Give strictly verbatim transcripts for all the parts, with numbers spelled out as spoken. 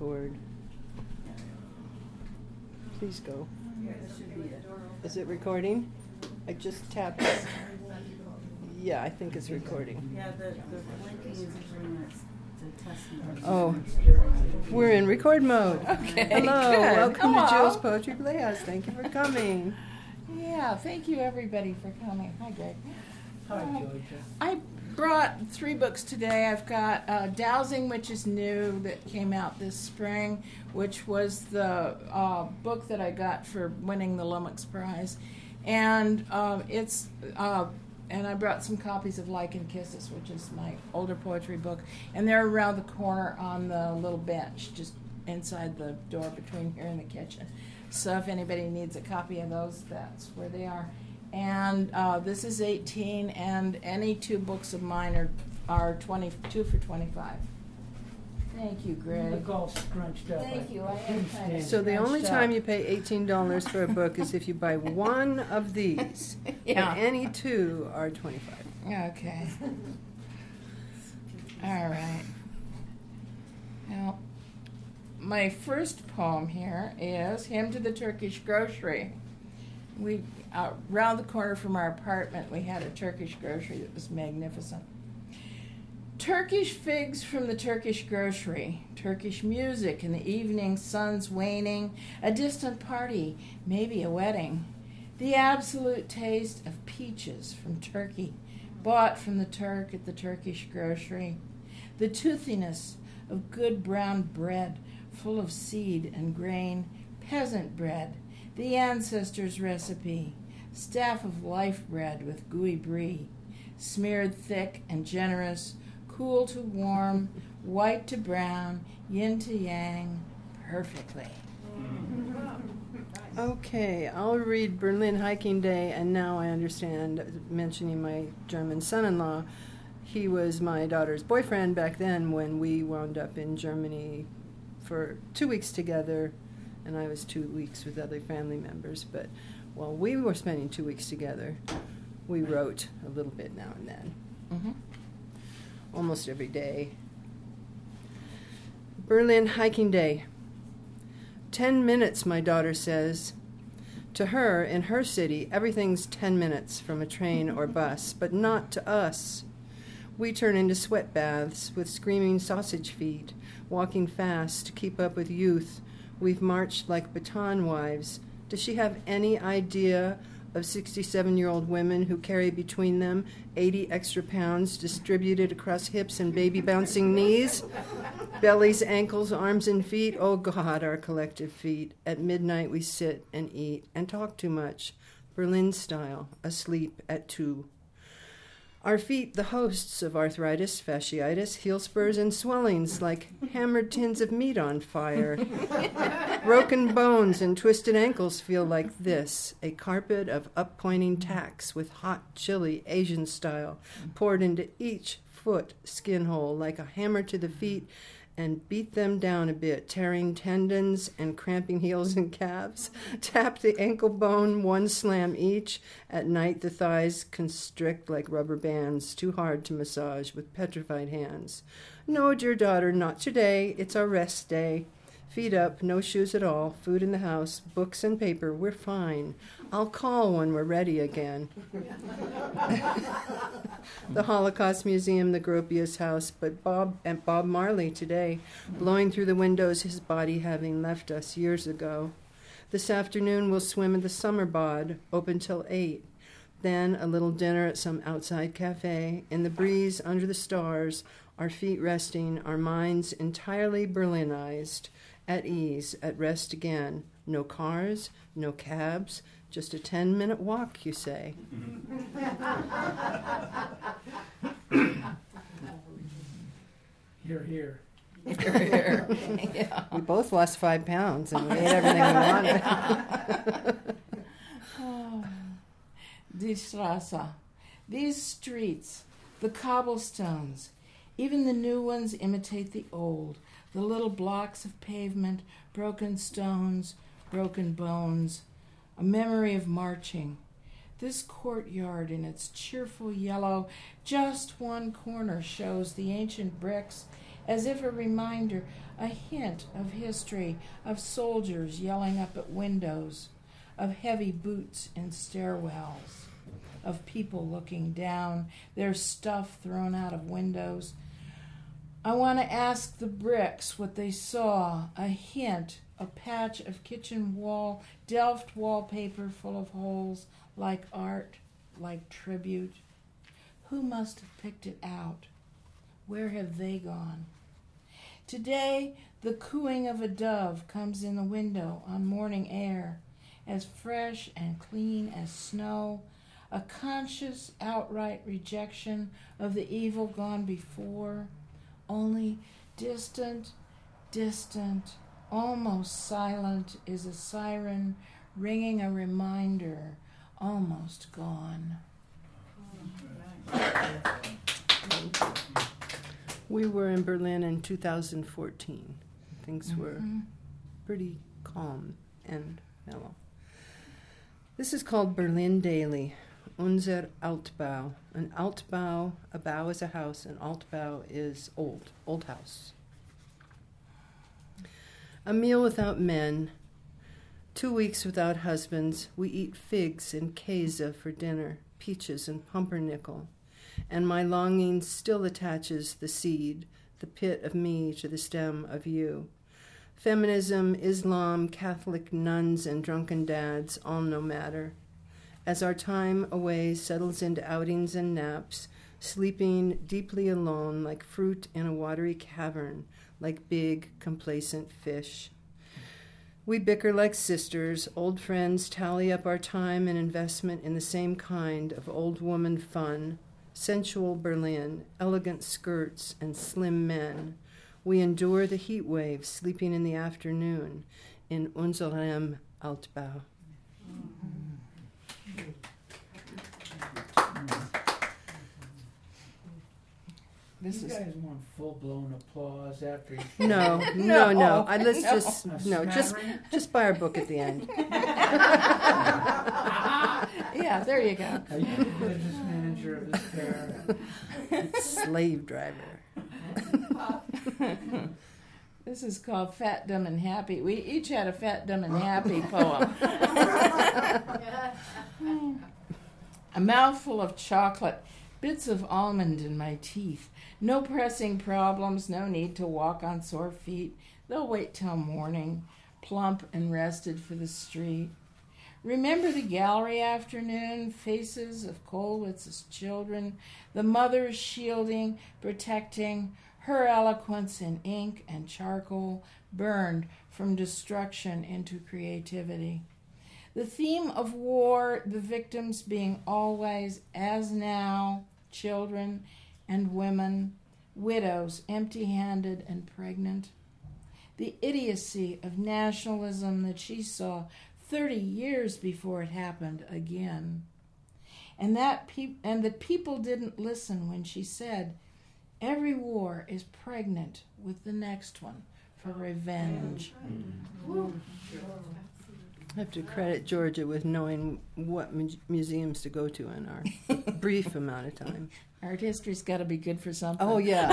record. Please go. Is it recording? I just tapped it. Yeah, I think it's recording. Yeah, the, the blinking is usually when it's the test mode. Oh, we're in record mode. Okay, Hello, good. welcome Hello. to Jill's Poetry Playhouse. Thank you for coming. Yeah, thank you everybody for coming. Hi, Greg. Hi, Um, Georgia. I brought three books today. I've got uh, Dowsing, which is new, that came out this spring, which was the uh, book that I got for winning the Lummox Prize. And um, it's, uh, and I brought some copies of Like and Kisses, which is my older poetry book. And they're around the corner on the little bench, just inside the door between here and the kitchen. So if anybody needs a copy of those, that's where they are. And uh, this is eighteen, and any two books of mine are are twenty-two for twenty-five. Thank you, The Greg. golf scrunched up. Thank I you. I couldn't am kind of stand So it. the only Scratched time up. you pay eighteen dollars for a book is if you buy one of these. Yeah. And any two are twenty-five dollars. Okay. All right. Now, my first poem here is Hymn to the Turkish Grocery. We, uh, around the corner from our apartment, we had a Turkish grocery that was magnificent. Turkish figs from the Turkish grocery, Turkish music in the evening, sun's waning, a distant party, maybe a wedding. The absolute taste of peaches from Turkey, bought from the Turk at the Turkish grocery. The toothiness of good brown bread, full of seed and grain, peasant bread, the ancestors' recipe, staff of life bread with gooey brie, smeared thick and generous, cool to warm, white to brown, yin to yang, perfectly. Okay, I'll read Berlin Hiking Day, and now I understand, mentioning my German son-in-law, he was my daughter's boyfriend back then when we wound up in Germany for two weeks together, and I was two weeks with other family members. But while we were spending two weeks together, we wrote a little bit now and then, Mm-hmm. almost every day. Berlin Hiking Day. Ten minutes, my daughter says. To her, in her city, everything's ten minutes from a train or bus, but not to us. We turn into sweat baths with screaming sausage feet, walking fast to keep up with youth. We've marched like baton wives. Does she have any idea of sixty-seven-year-old women who carry between them eighty extra pounds distributed across hips and baby-bouncing knees? Bellies, ankles, arms, and feet. Oh, God, our collective feet. At midnight we sit and eat and talk too much, Berlin style, asleep at two. Our feet, the hosts of arthritis, fasciitis, heel spurs, and swellings like hammered tins of meat on fire. Broken bones and twisted ankles feel like this, a carpet of up-pointing tacks with hot chili, Asian style, poured into each foot skin hole like a hammer to the feet, and beat them down a bit, tearing tendons and cramping heels and calves. Tap the ankle bone, one slam each. At night the thighs constrict like rubber bands, too hard to massage with petrified hands. No, dear daughter, not today. It's our rest day. Feet up, no shoes at all, food in the house, books and paper, we're fine. I'll call when we're ready again. The Holocaust Museum, the Gropius House, but Bob and Bob Marley today, blowing through the windows, his body having left us years ago. This afternoon we'll swim in the summer bod, open till eight. Then a little dinner at some outside cafe, in the breeze under the stars, our feet resting, our minds entirely Berlinized, at ease, at rest again. No cars, no cabs, just a ten-minute walk, you say. You're here. Here, here. Yeah. We both lost five pounds, and we ate everything we wanted. Oh. Die Straße. These streets, the cobblestones, even the new ones imitate the old. The little blocks of pavement, broken stones, broken bones, a memory of marching. This courtyard in its cheerful yellow, just one corner shows the ancient bricks as if a reminder, a hint of history, of soldiers yelling up at windows, of heavy boots in stairwells, of people looking down, their stuff thrown out of windows. I want to ask the bricks what they saw, a hint, a patch of kitchen wall, Delft wallpaper full of holes, like art, like tribute. Who must have picked it out? Where have they gone? Today, the cooing of a dove comes in the window on morning air, as fresh and clean as snow, a conscious, outright rejection of the evil gone before, only distant, distant, almost silent is a siren ringing a reminder, almost gone. We were in Berlin in two thousand fourteen. Things Mm-hmm. were pretty calm and mellow. This is called Berlin Daily. Unser Altbau. An Altbau, a bow is a house, an Altbau is old, old house. A meal without men, two weeks without husbands. We eat figs and käse for dinner, peaches and pumpernickel, and my longing still attaches the seed, the pit of me to the stem of you. Feminism, Islam, Catholic nuns, and drunken dads, all no matter. As our time away settles into outings and naps, sleeping deeply alone like fruit in a watery cavern, like big, complacent fish. We bicker like sisters, old friends tally up our time and investment in the same kind of old woman fun, sensual Berlin, elegant skirts, and slim men. We endure the heat wave, sleeping in the afternoon in unserem Altbau. This you is guys want full-blown applause after each No, no, no. No, I, let's no. just A no, just smattering? just buy our book at the end. yeah, there you go. Are you the business manager of this fair? Slave driver. This is called Fat, Dumb, and Happy. We each had a Fat, Dumb, and Happy poem. A mouthful of chocolate, bits of almond in my teeth. No pressing problems, no need to walk on sore feet. They'll wait till morning, plump and rested for the street. Remember the gallery afternoon, faces of Kollwitz's children, the mothers shielding, protecting, her eloquence in ink and charcoal, burned from destruction into creativity. The theme of war, the victims being always, as now, children and women, widows, empty-handed and pregnant. The idiocy of nationalism that she saw thirty years before it happened again. And that pe- and that people didn't listen when she said, every war is pregnant with the next one for revenge. I have to credit Georgia with knowing what mu- museums to go to in our brief amount of time. Art history's got to be good for something. Oh, yeah.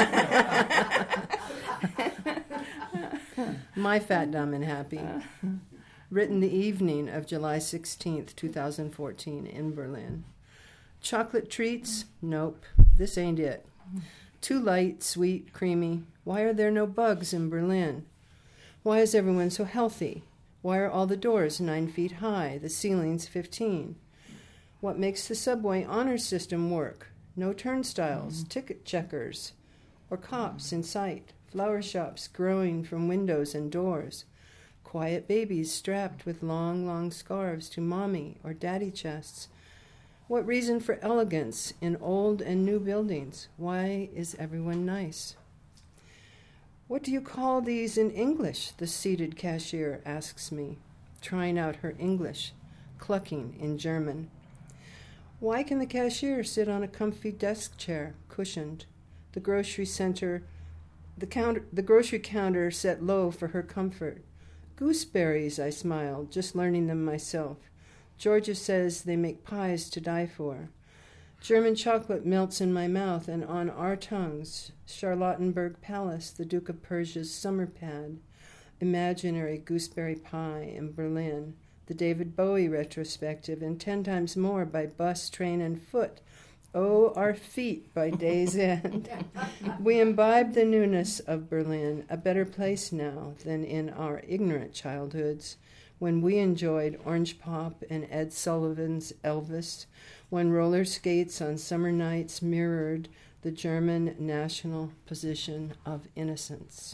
My Fat, Dumb, and Happy. Written the evening of July sixteenth, twenty fourteen, in Berlin. Chocolate treats? Nope. This ain't it. Too light, sweet, creamy. Why are there no bugs in Berlin? Why is everyone so healthy? Why are all the doors nine feet high, the ceilings fifteen? What makes the subway honor system work? No turnstiles, mm. ticket checkers, or cops in sight, flower shops growing from windows and doors, quiet babies strapped with long, long scarves to mommy or daddy chests. What reason for elegance in old and new buildings? Why is everyone nice? What do you call these in English? The seated cashier asks me, trying out her English, clucking in German. Why can the cashier sit on a comfy desk chair, cushioned? The grocery center, the counter, the grocery counter set low for her comfort. Gooseberries, I smiled, just learning them myself. Georgia says they make pies to die for. German chocolate melts in my mouth, and on our tongues, Charlottenburg Palace, the Duke of Persia's summer pad, imaginary gooseberry pie in Berlin, the David Bowie retrospective, and ten times more by bus, train, and foot. Oh, our feet by day's end. We imbibe the newness of Berlin, a better place now than in our ignorant childhoods, when we enjoyed Orange Pop and Ed Sullivan's Elvis, when roller skates on summer nights mirrored the German national position of innocence.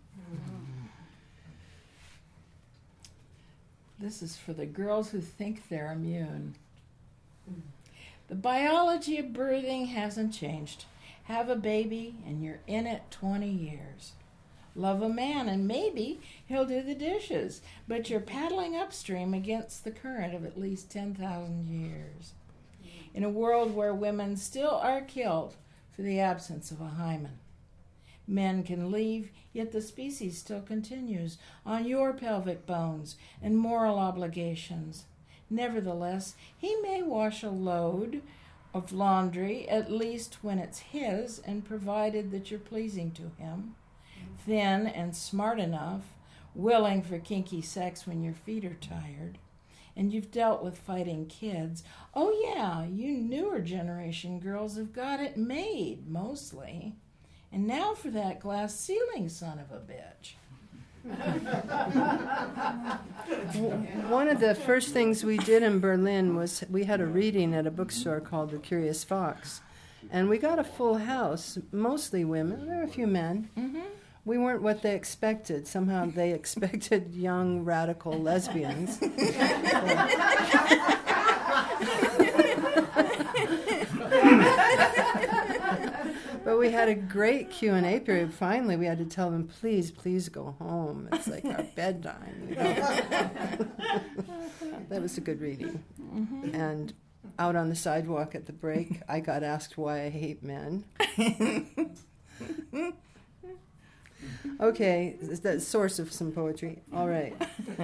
This is for the girls who think they're immune. The biology of birthing hasn't changed. Have a baby and you're in it twenty years. Love a man and maybe he'll do the dishes, but you're paddling upstream against the current of at least ten thousand years. In a world where women still are killed for the absence of a hymen. Men can leave, yet the species still continues on your pelvic bones and moral obligations. Nevertheless, he may wash a load of laundry, at least when it's his, and provided that you're pleasing to him. Thin and smart enough, willing for kinky sex when your feet are tired. And you've dealt with fighting kids. Oh yeah, you newer generation girls have got it made, mostly. And now for that glass ceiling son of a bitch. One of the first things we did in Berlin was we had a reading at a bookstore called The Curious Fox. And we got a full house, mostly women. There were a few men. Mm-hmm. We weren't what they expected. Somehow they expected young, radical lesbians. But we had a great Q and A period. Finally, we had to tell them, please, please go home. It's like our bedtime. You know? That was a good reading. Mm-hmm. And out on the sidewalk at the break, I got asked why I hate men. Okay, is that source of some poetry? All right.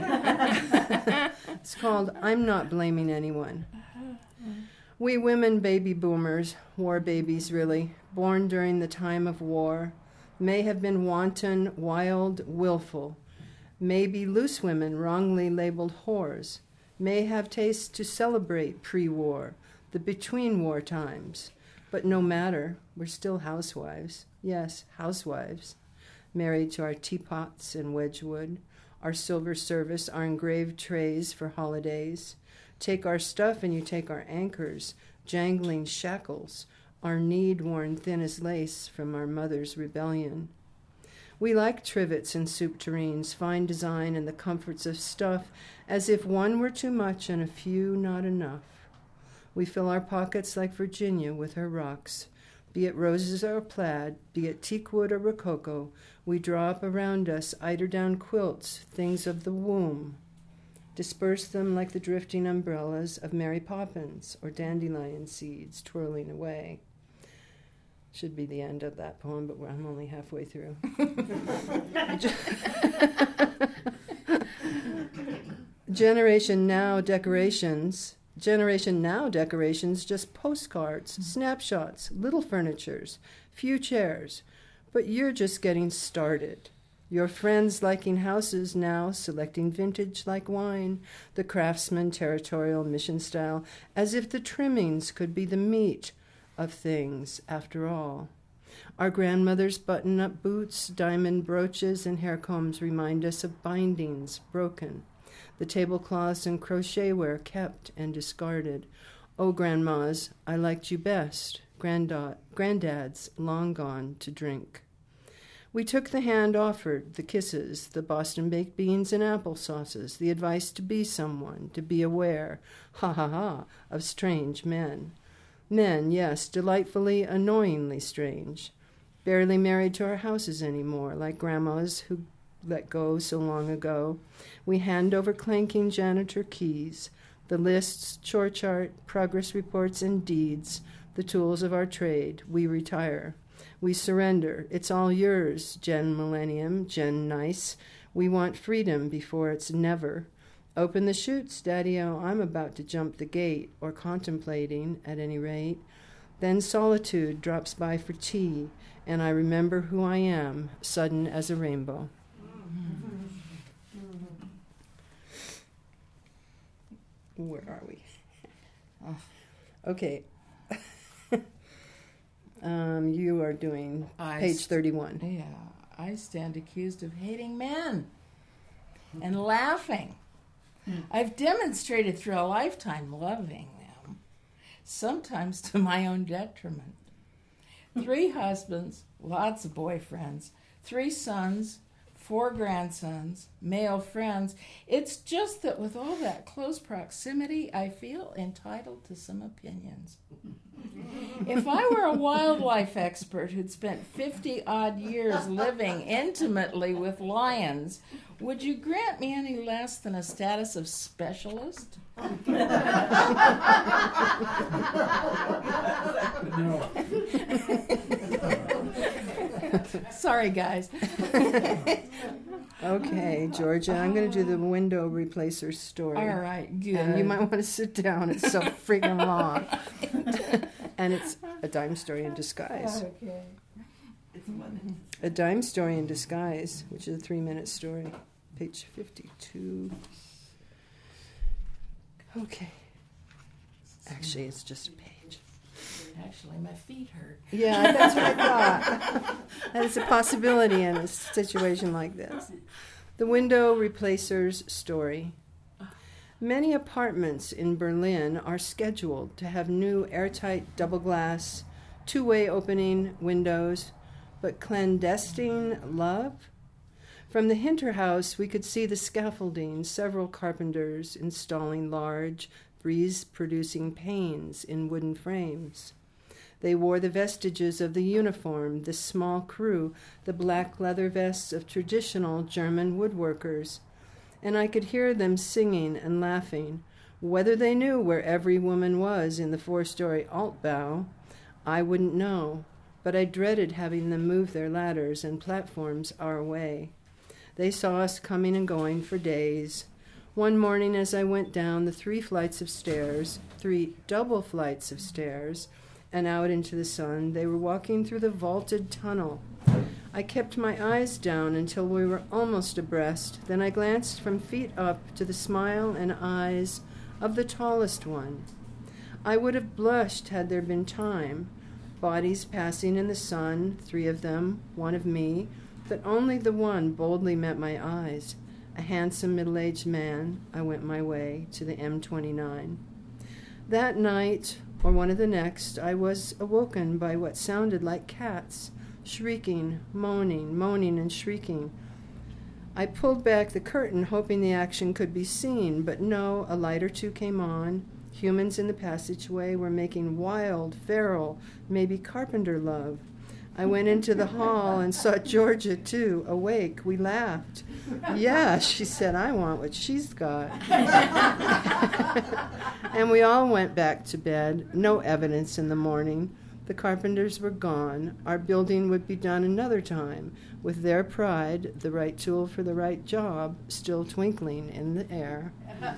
It's called I'm Not Blaming Anyone. We women baby boomers, war babies really, born during the time of war, may have been wanton, wild, willful, may be loose women wrongly labeled whores, may have tastes to celebrate pre-war, the between-war times, but no matter, we're still housewives. Yes, housewives. Married to our teapots in Wedgwood, our silver service, our engraved trays for holidays. Take our stuff and you take our anchors, jangling shackles, our need worn thin as lace from our mother's rebellion. We like trivets and soup tureens, fine design and the comforts of stuff, as if one were too much and a few not enough. We fill our pockets like Virginia with her rocks. Be it roses or plaid, be it teakwood or rococo, we draw up around us eider-down quilts, things of the womb. Disperse them like the drifting umbrellas of Mary Poppins or dandelion seeds twirling away. Should be the end of that poem, but I'm only halfway through. Generation Now decorations. Generation Now decorations, just postcards, mm-hmm. snapshots, little furnitures, few chairs. But you're just getting started. Your friends liking houses now, selecting vintage like wine, the craftsman territorial mission style, as if the trimmings could be the meat of things after all. Our grandmother's button-up boots, diamond brooches, and hair combs remind us of bindings broken. The tablecloths and crochetware kept and discarded. Oh, grandmas, I liked you best. Grandad, granddads long gone to drink. We took the hand offered, the kisses, the Boston baked beans and apple sauces, the advice to be someone, to be aware, ha ha ha, of strange men. Men, yes, delightfully, annoyingly strange. Barely married to our houses anymore, like grandmas who let go so long ago. We hand over clanking janitor keys, the lists, chore chart, progress reports, and deeds, the tools of our trade. We retire. We surrender. It's all yours, Gen Millennium, Gen Nice. We want freedom before it's never. Open the chutes, Daddy-o, I'm about to jump the gate, or contemplating, at any rate. Then solitude drops by for tea, and I remember who I am, sudden as a rainbow. Where are we? Oh. Okay. um, you are doing I page st- thirty-one. Yeah, I stand accused of hating men and laughing. Mm. I've demonstrated through a lifetime loving them, sometimes to my own detriment. Three husbands, lots of boyfriends, three sons, four grandsons, male friends. It's just that with all that close proximity, I feel entitled to some opinions. If I were a wildlife expert who'd spent fifty-odd years living intimately with lions, would you grant me any less than a status of specialist? No. Sorry, guys. Okay, Georgia, I'm going to do the window replacer story. All right, good. And you might want to sit down. It's so freaking long. And it's a dime story in disguise. Okay. A dime story in disguise, which is a three-minute story. Page fifty-two. Okay. Actually, it's just a page. Actually, my feet hurt. Yeah, that's what I thought. That is a possibility in a situation like this. The window replacer's story. Many apartments in Berlin are scheduled to have new airtight double glass, two-way opening windows, but clandestine love? From the Hinterhouse, we could see the scaffolding, several carpenters installing large, breeze-producing panes in wooden frames. They wore the vestiges of the uniform, this small crew, the black leather vests of traditional German woodworkers. And I could hear them singing and laughing. Whether they knew where every woman was in the four-story Altbau, I wouldn't know, but I dreaded having them move their ladders and platforms our way. They saw us coming and going for days. One morning as I went down the three flights of stairs, three double flights of stairs, and out into the sun, they were walking through the vaulted tunnel. I kept my eyes down until we were almost abreast. Then I glanced from feet up to the smile and eyes of the tallest one. I would have blushed had there been time. Bodies passing in the sun, three of them, one of me, but only the one boldly met my eyes. A handsome middle-aged man. I went my way to the M twenty-nine. That night, or one of the next, I was awoken by what sounded like cats, shrieking, moaning, moaning and shrieking. I pulled back the curtain, hoping the action could be seen, but no, a light or two came on. Humans in the passageway were making wild, feral, maybe carpenter love. I went into the hall and saw Georgia, too, awake. We laughed. Yeah, she said, I want what she's got. And we all went back to bed. No evidence in the morning. The carpenters were gone. Our building would be done another time, with their pride, the right tool for the right job, still twinkling in the air.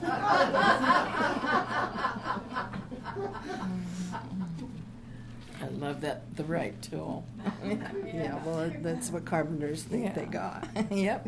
I love that, the right tool. Yeah, well, that's what carpenters think Yeah. they got. Yep.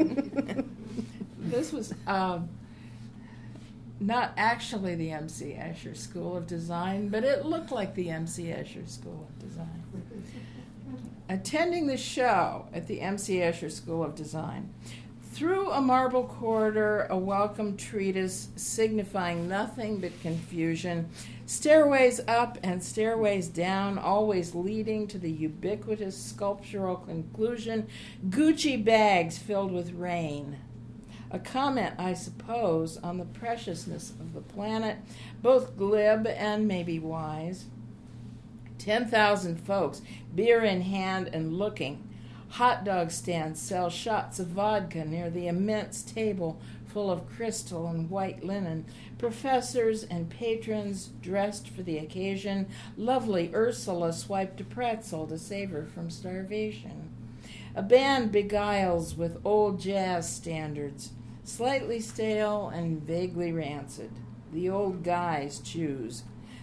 This was um, not actually the M C Escher School of Design, but it looked like the M C Escher School of Design. Attending the show at the M C Escher School of Design. Through a marble corridor, a welcome treatise signifying nothing but confusion, stairways up and stairways down, always leading to the ubiquitous sculptural conclusion, Gucci bags filled with rain. A comment, I suppose, on the preciousness of the planet, both glib and maybe wise. Ten thousand folks, beer in hand and looking. Hot dog stands sell shots of vodka near the immense table full of crystal and white linen. Professors and patrons dressed for the occasion. Lovely Ursula swiped a pretzel to save her from starvation. A band beguiles with old jazz standards, slightly stale and vaguely rancid. The old guys choose.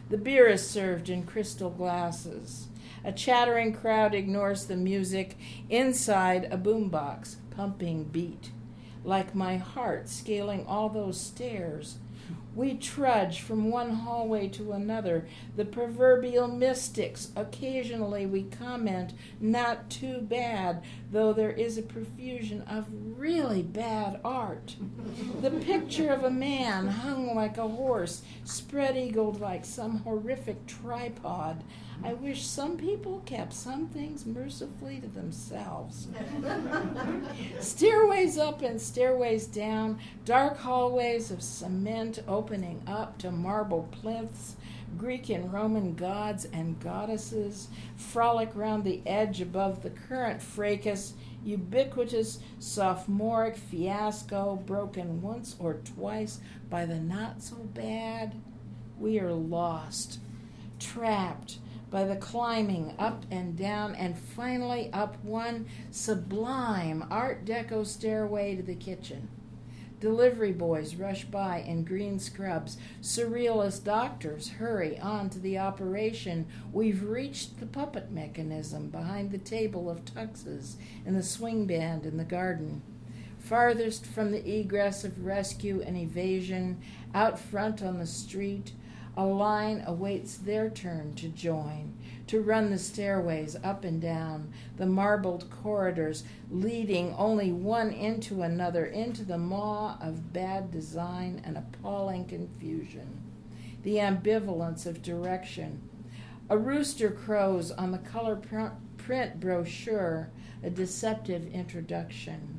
The beer is served in crystal glasses. A chattering crowd ignores the music inside a boombox, pumping beat. Like my heart scaling all those stairs, we trudge from one hallway to another, the proverbial mystics. Occasionally we comment, not too bad, though there is a profusion of really bad art. The picture of a man hung like a horse, spread-eagled like some horrific tripod. I wish some people kept some things mercifully to themselves. Stairways up and stairways down, dark hallways of cement opening up to marble plinths, Greek and Roman gods and goddesses frolic round the edge above the current fracas, ubiquitous sophomoric fiasco broken once or twice by the not-so-bad. We are lost, trapped by the climbing up and down, and finally up one sublime Art Deco stairway to the kitchen. Delivery boys rush by in green scrubs. Surrealist doctors hurry on to the operation. We've reached the puppet mechanism behind the table of tuxes and the swing band in the garden. Farthest from the egress of rescue and evasion, out front on the street, a line awaits their turn to join, to run the stairways up and down, the marbled corridors leading only one into another, into the maw of bad design and appalling confusion, the ambivalence of direction. A rooster crows on the color pr- print brochure, a deceptive introduction.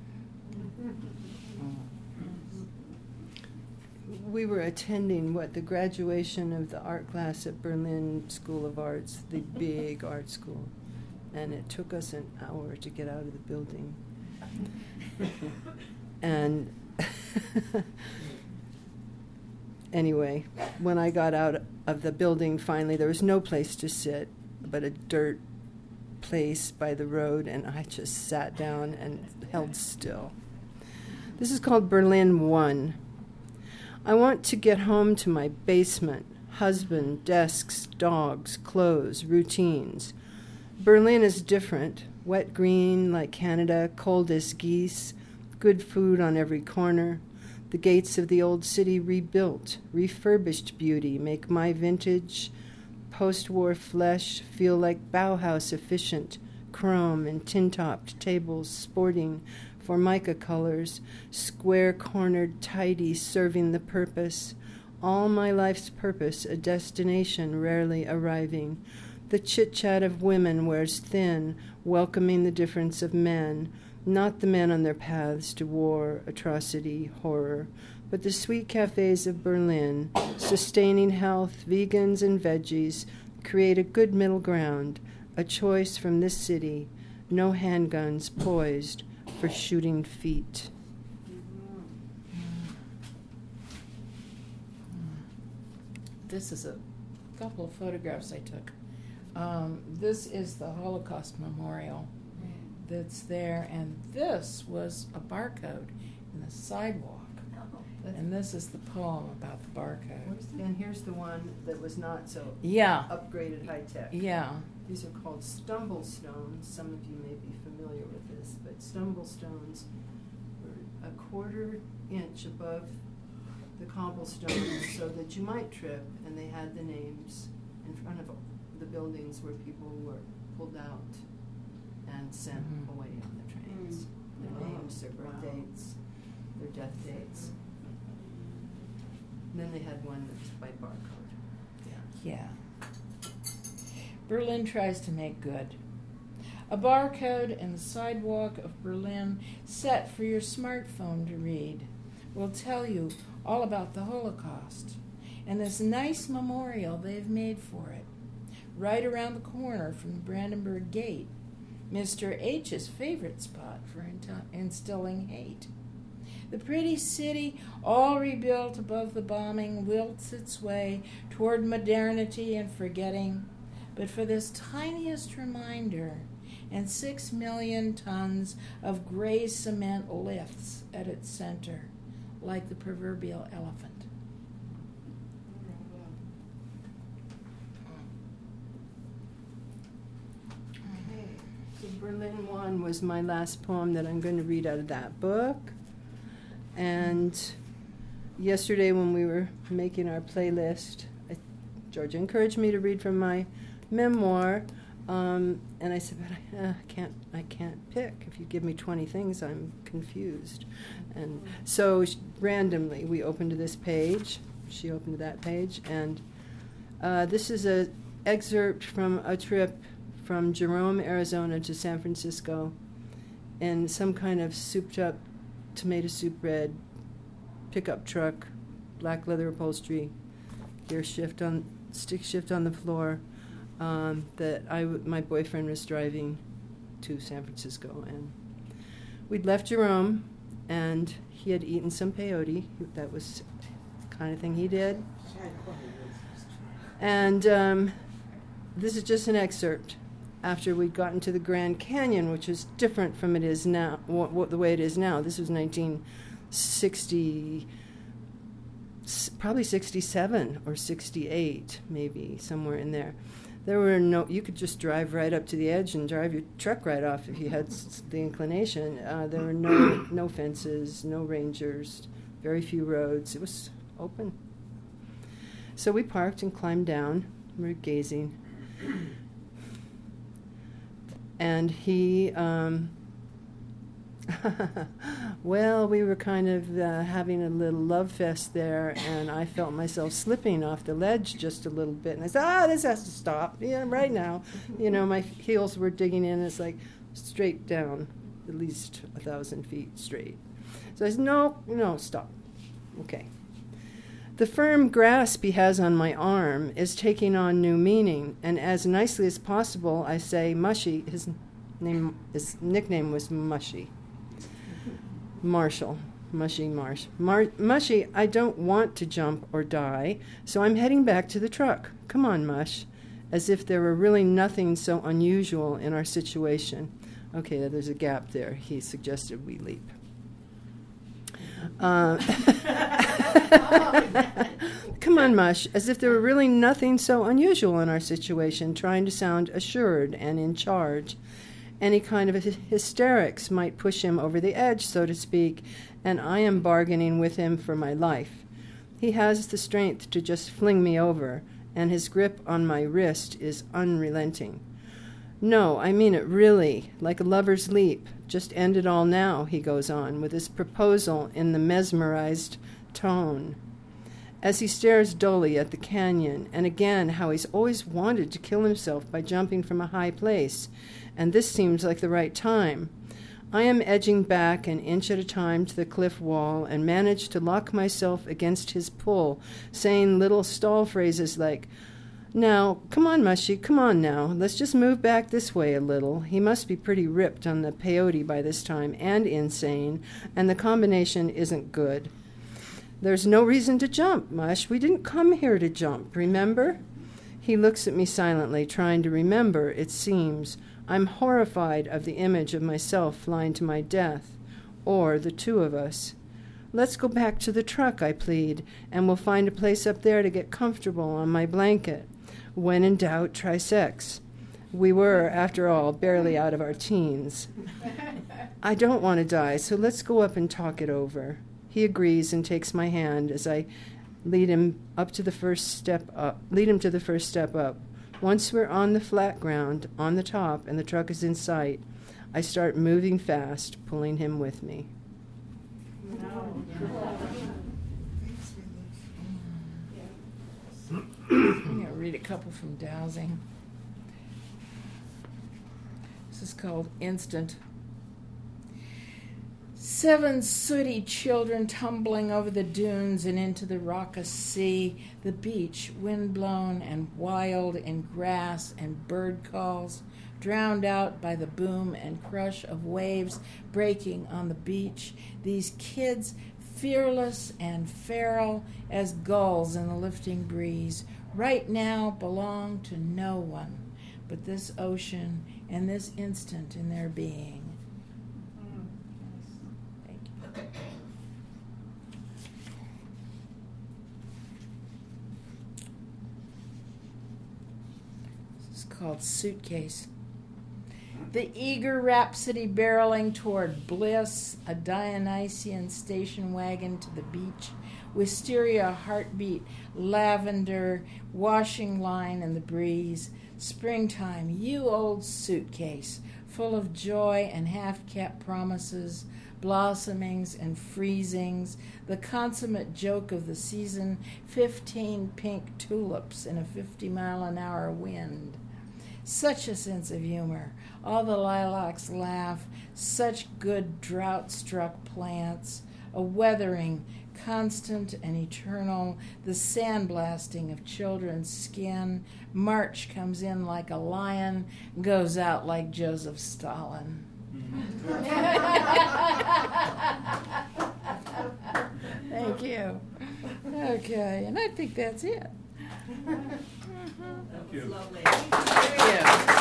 We were attending what the graduation of the art class at Berlin School of Arts, the big art school, and it took us an hour to get out of the building. And anyway, when I got out of the building, finally, there was no place to sit but a dirt place by the road, and I just sat down and held still. This is called Berlin One. I want to get home to my basement, husband, desks, dogs, clothes, routines. Berlin is different, wet green like Canada, cold as geese, good food on every corner. The gates of the old city rebuilt, refurbished beauty make my vintage, post-war flesh feel like Bauhaus efficient, chrome and tin-topped tables sporting Formica colors, square-cornered, tidy, serving the purpose. All my life's purpose, a destination rarely arriving. The chit-chat of women wears thin, welcoming the difference of men, not the men on their paths to war, atrocity, horror, but the sweet cafes of Berlin, sustaining health, vegans and veggies, create a good middle ground, a choice from this city, no handguns poised for shooting feet. This is a couple of photographs I took. Um, this is the Holocaust Memorial that's there, and this was a barcode in the sidewalk. And this is the poem about the barcode. And here's the one that was not so Yeah, upgraded high-tech. yeah. These are called stumble stones. Some of you may be familiar with this, but stumble stones were a quarter inch above the cobblestones so that you might trip, and they had the names in front of the buildings where people were pulled out and sent Mhm. away on the trains. Their Oh, names, their birth wow. dates, their death dates. And then they had one that was by barcode. Yeah. Yeah. Berlin tries to make good. A barcode in the sidewalk of Berlin set for your smartphone to read will tell you all about the Holocaust and this nice memorial they've made for it, right around the corner from the Brandenburg Gate, Mister H's favorite spot for inti- instilling hate. The pretty city, all rebuilt above the bombing, wilts its way toward modernity and forgetting, but for this tiniest reminder and six million tons of gray cement lifts at its center, like the proverbial elephant. Berlin One was my last poem that I'm going to read out of that book. And yesterday when we were making our playlist, I, Georgia encouraged me to read from my memoir. Um, and I said, but I uh, can't, I can't pick. If you give me twenty things, I'm confused. And so sh- randomly, we opened to this page. She opened to that page, and uh, this is a excerpt from a trip from Jerome, Arizona, to San Francisco, in some kind of souped-up tomato soup red pickup truck, black leather upholstery, gear shift on, stick shift on the floor. Um, that I w- my boyfriend was driving to San Francisco, and we'd left Jerome, and he had eaten some peyote. That was the kind of thing he did. And um, this is just an excerpt after we'd gotten to the Grand Canyon, which was different from it is now, what, what the way it is now. This was nineteen sixty, probably sixty-seven or sixty-eight, maybe somewhere in there. There were no, you could just drive right up to the edge and drive your truck right off if you had s- the inclination. Uh, there were no no fences, no rangers, very few roads. It was open. So we parked and climbed down. We were gazing. And he, um, well, we were kind of uh, having a little love fest there, and I felt myself slipping off the ledge just a little bit. And I said, ah, this has to stop. Yeah, right now. You know, my heels were digging in. It's like straight down, at least a thousand feet straight. So I said, no, no, stop. Okay. The firm grasp he has on my arm is taking on new meaning, and as nicely as possible, I say, Mushy. His name, his nickname was Mushy. Marshall, Mushy Marsh. Mar- Mushy, I don't want to jump or die, so I'm heading back to the truck. Come on, Mush. As if there were really nothing so unusual in our situation. Okay, there's a gap there. He suggested we leap. Uh, Come on, Mush, as if there were really nothing so unusual in our situation, trying to sound assured and in charge. Any kind of hysterics might push him over the edge, so to speak, and I am bargaining with him for my life. He has the strength to just fling me over, and his grip on my wrist is unrelenting. No, I mean it really, like a lover's leap. Just end it all now, he goes on, with his proposal in the mesmerized tone. As he stares dully at the canyon, and again how he's always wanted to kill himself by jumping from a high place, and this seems like the right time. I am edging back an inch at a time to the cliff wall and manage to lock myself against his pull, saying little stall phrases like, now, come on, Mushy, come on now. Let's just move back this way a little. He must be pretty ripped on the peyote by this time and insane, and the combination isn't good. There's no reason to jump, Mush. We didn't come here to jump, remember? He looks at me silently, trying to remember, it seems. I'm horrified of the image of myself flying to my death, or the two of us. Let's go back to the truck, I plead, and we'll find a place up there to get comfortable on my blanket. When in doubt, try sex. We were, after all, barely out of our teens. I don't want to die, so let's go up and talk it over. He agrees and takes my hand as I lead him up to the first step up, lead him to the first step up. Once we're on the flat ground, on the top, and the truck is in sight, I start moving fast, pulling him with me. I'm going to read a couple from Dowsing. This is called Instant. Seven sooty children tumbling over the dunes and into the raucous sea, the beach wind-blown and wild in grass and bird calls, drowned out by the boom and crush of waves breaking on the beach. These kids, fearless and feral as gulls in the lifting breeze, right now belong to no one but this ocean and this instant in their being. Thank you. This is called Suitcase. The eager rhapsody barreling toward bliss, a Dionysian station wagon to the beach, wisteria heartbeat, lavender, washing line in the breeze, springtime, you old suitcase, full of joy and half-kept promises, blossomings and freezings, the consummate joke of the season, fifteen pink tulips in a fifty-mile-an-hour wind. Such a sense of humor. All the lilacs laugh, such good drought-struck plants, a weathering, constant and eternal, the sandblasting of children's skin. March comes in like a lion, goes out like Joseph Stalin. Thank you. Okay, and I think that's it. Thank you. Lovely. Thank you.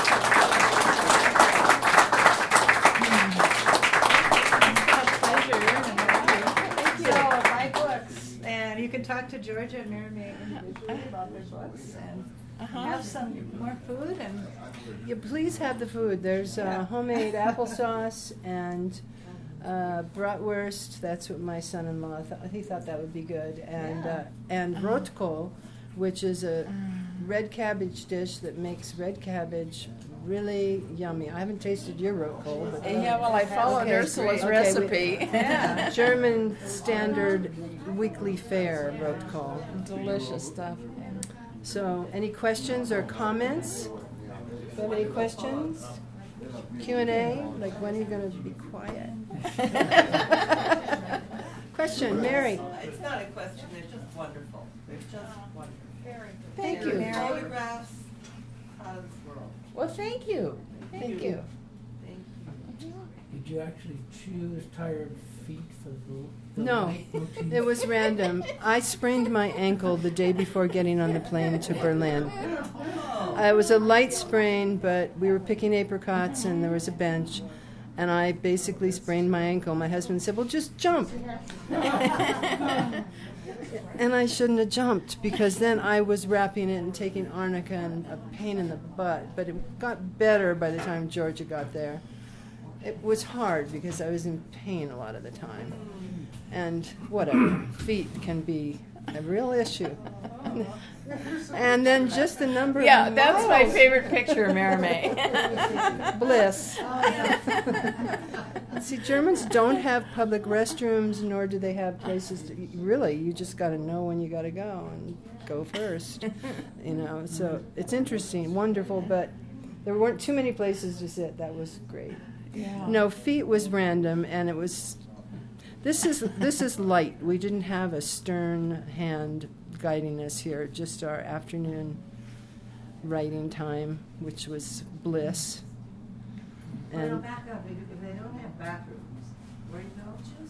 So my books, and you can talk to Georgia and Mary May individually about their books, and Uh-huh. have some more food, and Yeah, please have the food. There's uh, Yeah. homemade applesauce and uh, bratwurst. That's what my son-in-law thought. He thought that would be good. And Yeah. uh, and rotkohl, which is a red cabbage dish that makes red cabbage really yummy. I haven't tasted your rotkohl, but Yeah, well, I followed Okay, Ursula's great. Okay, recipe. Yeah. German standard weekly fare rotkohl. Delicious stuff. So, any questions or comments? Do you have any questions? Q and A? Like, when are you going to be quiet? Question, Mary. It's not a question, they're just wonderful. They're just wonderful. Thank They're you. photographs out of this world. Well, thank you. Thank you. Thank you. Did you actually choose tired feet for the, the No, night motif? it was random. I sprained my ankle the day before getting on the plane to Berlin. Uh, it was a light sprain, but we were picking apricots and there was a bench, and I basically sprained my ankle. My husband said, "Well, just jump." And I shouldn't have jumped, because then I was wrapping it and taking arnica and a pain in the butt. But it got better by the time Georgia got there. It was hard because I was in pain a lot of the time. And whatever, feet can be a real issue. And then just the number Yeah, of that's my miles. favorite picture, Mary May. Bliss. See, Germans don't have public restrooms, nor do they have places to eat. Really, you just got to know when you got to go and go first. You know, so it's interesting, wonderful, but there weren't too many places to sit. That was great. Yeah. No, feet was random, and it was. This is this is light. We didn't have a stern hand guiding us here. Just our afternoon writing time, which was bliss. Well, And back up, if if they don't have bathrooms, where you go?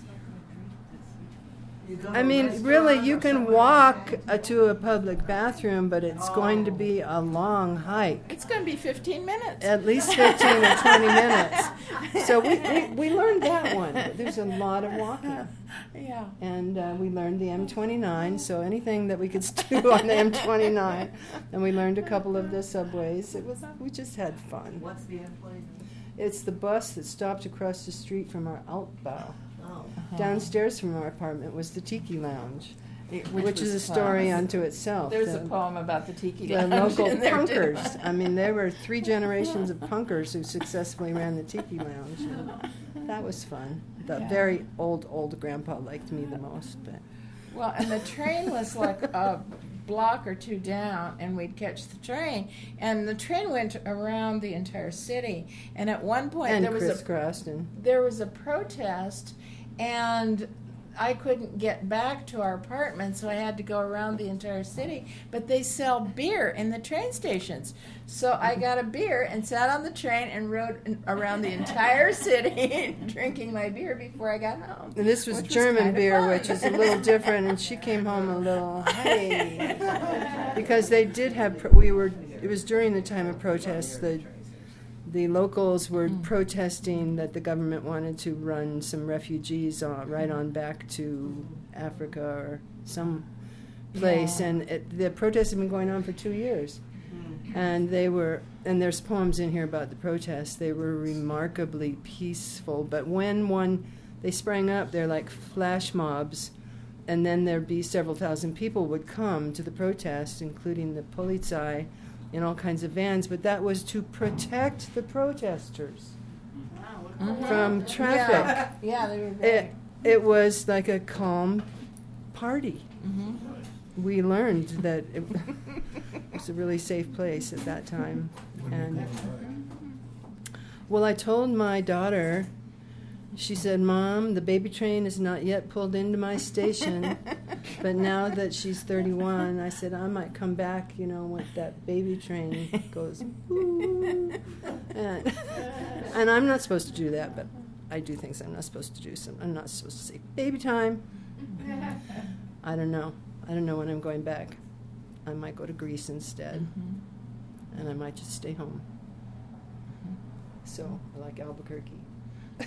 You go to I a mean, restaurant really, you or can somewhere walk like uh, to a public bathroom, but it's going to be a long hike. It's going to be fifteen minutes. At least fifteen or twenty minutes. So we, we, we learned that one. There's a lot of walking. Yeah. And uh, we learned the M twenty-nine, so anything that we could do on the M twenty-nine. And we learned a couple of the subways. It was we just had fun. What's the employee? It's the bus that stopped across the street from our Altbau. Oh. Downstairs from our apartment was the Tiki Lounge, It- which, is was a story fun. unto itself. There's the, a poem about the Tiki the Lounge local in there, too. punkers. I mean, there were three generations of punkers who successfully ran the Tiki Lounge. And that was fun. The Yeah. very old, old grandpa liked me the most. But Well, and the train was like a block or two down, and we'd catch the train, and the train went around the entire city. And at one point, and there was a crisscrossed and there was a protest, and I couldn't get back to our apartment, so I had to go around the entire city. But they sell beer in the train stations. So I got a beer and sat on the train and rode in- around the entire city drinking my beer before I got home. And this was Which was German kinda beer, fun. which is a little different. And she came home a little, hey, because they did have. Pro- we were. It was during the time of protests. The the locals were Mm. protesting that the government wanted to run some refugees on, right on back to Africa or some place, Yeah. and it, the protests have been going on for two years. And they were, and there's poems in here about the protests. They were remarkably peaceful. But when one, they sprang up, they're like flash mobs, and then there'd be several thousand people would come to the protest, including the Polizei, in all kinds of vans. But that was to protect the protesters Mhm. from traffic. Yeah, yeah they were very. It, it was like a calm party. Mhm. We learned that it was a really safe place at that time. And well, I told my daughter, she said, "Mom, the baby train is not yet pulled into my station, but now that she's thirty-one, I said I might come back, you know, when that baby train goes, ooh." And, and I'm not supposed to do that, but I do things I'm not supposed to do. So I'm not supposed to say baby time. I don't know. I don't know when I'm going back. I might go to Greece instead, Mhm. and I might just stay home. So I like Albuquerque. I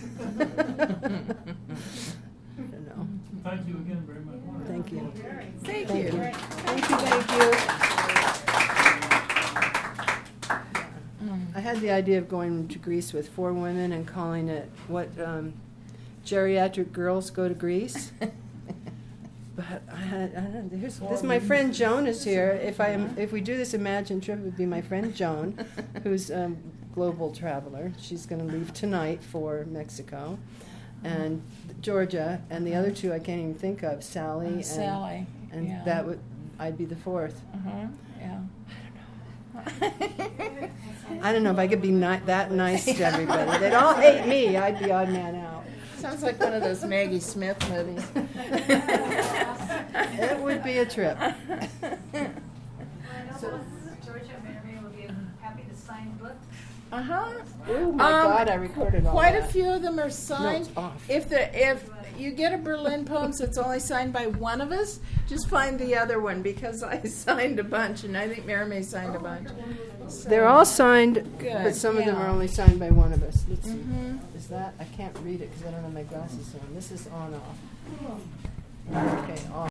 don't know. Thank you again very much. Thank you. Thank Thank you. you. Thank you. Thank you. Mm. I had the idea of going to Greece with four women and calling it what um, geriatric girls go to Greece. But I had, I don't know, here's, this my friend Joan is here. If I am, if we do this Imagine trip, it would be my friend Joan, who's a global traveler. She's going to leave tonight for Mexico, and Georgia, and the other two I can't even think of, Sally Uh, and Sally. and yeah. that would I'd be the fourth. Uh-huh. Yeah. I don't know if I could be ni- that nice to everybody. They'd all hate me. I'd be odd man out. Sounds like one of those Maggie Smith movies. It would be a trip. Well, I know Georgia Mary will be happy to sign books. Uh-huh. Oh my Um, God! I recorded all Quite that. a few of them are No, signed. it's off. If the if you get a Berlin poems that's only signed by one of us, just find the other one because I signed a bunch, and I think Mary May signed a bunch. So- They're all signed, Good, but some of them yeah. are only signed by one of us. Let's see. Mhm. Is that? I can't read it because I don't have my glasses on. This is on off. Okay, off.